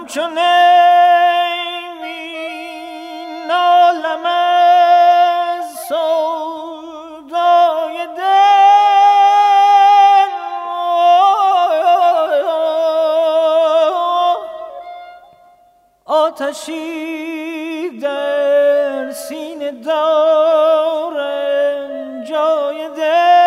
همچون نمی نالم از سودای دل، آتشی در سینه دارم جای دل.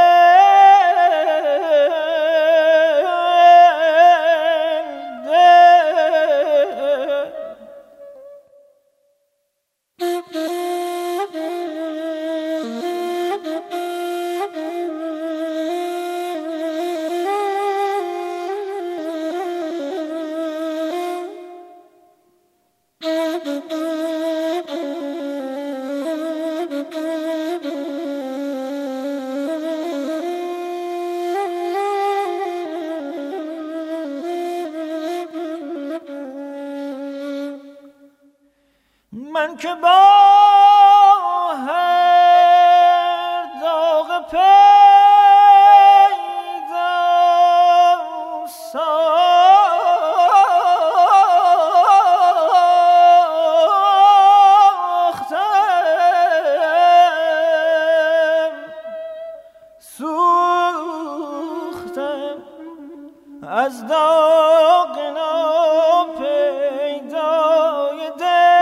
من که با هر داغ پیدا سوختم از داغ ناپیدای دل.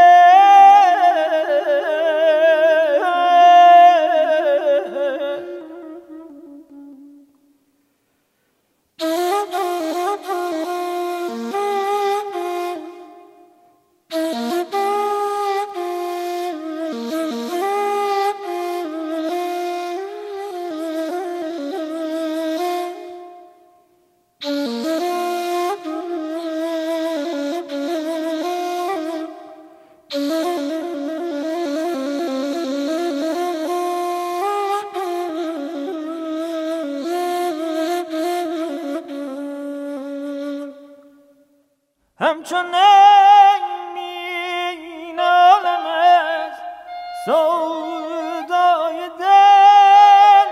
همچون نمی نالم از سودای دل،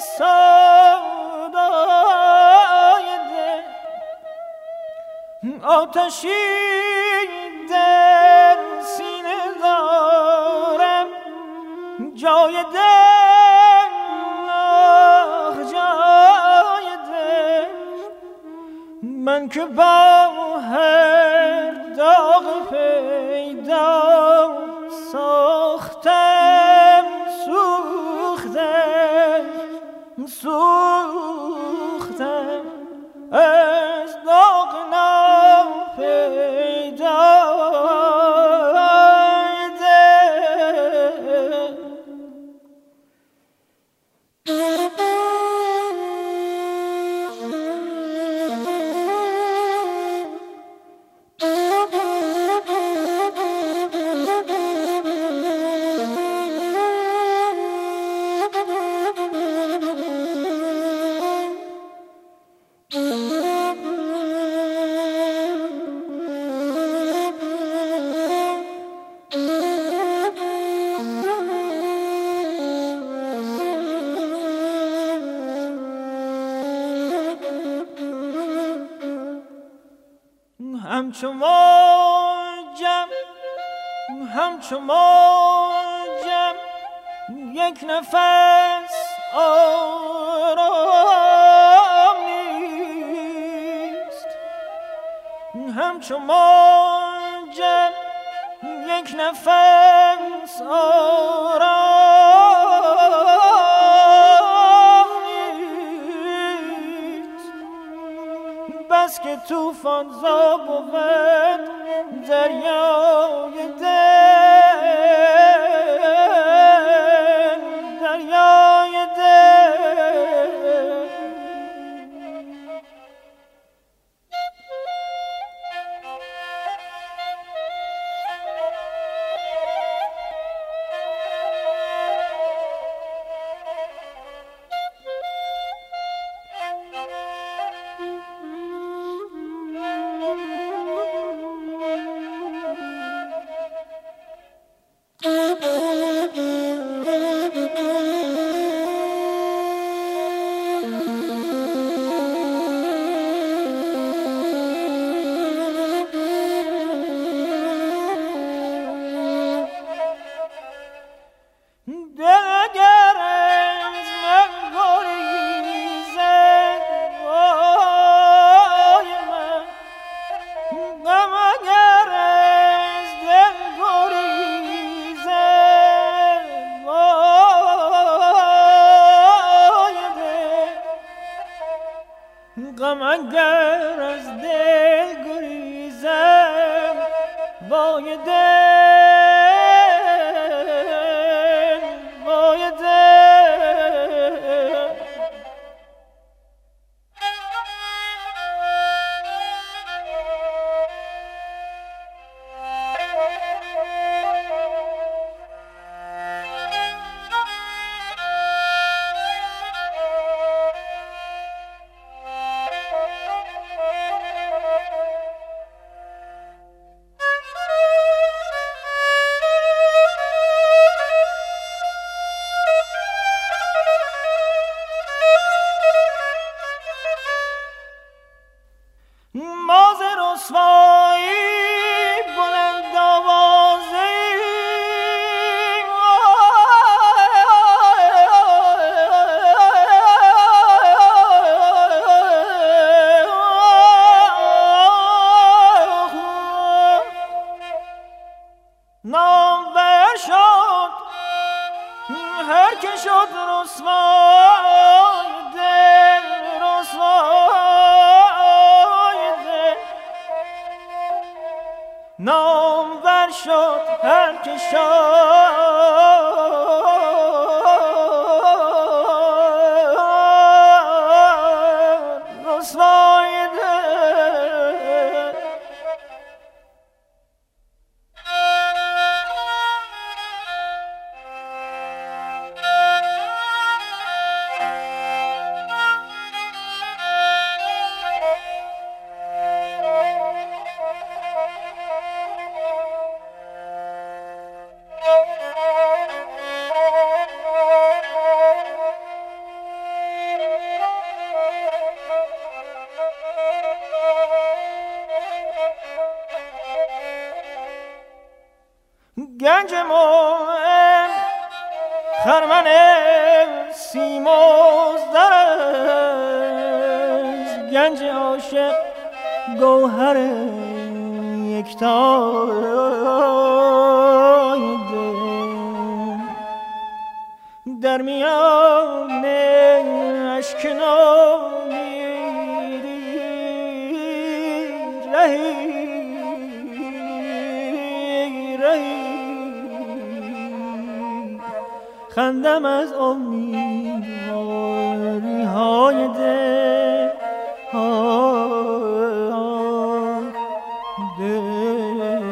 سودای دل، آتشی در سینه دارم جای دل، جای دل. من که با هر داغ پیدا ساختم، سوختم سوختم از داغ ناپیدای دل. همچو موجم یک نفس آرام نیست. همچو موجم یک نفس آرام نیست. بس که طوفان زا بود دریای دل، دریای دل. وای دل وای دل ماز رسوایی بلند آوازی نامور شد هر که شد رسوای دل رسوای دل نامور شد هر که شد رسوای دل گنج مومن خرمن سیمزد است گنج عاشق گوهر یکتای دل در میان اشک نامیدی رهی خندم از امیدواری های دل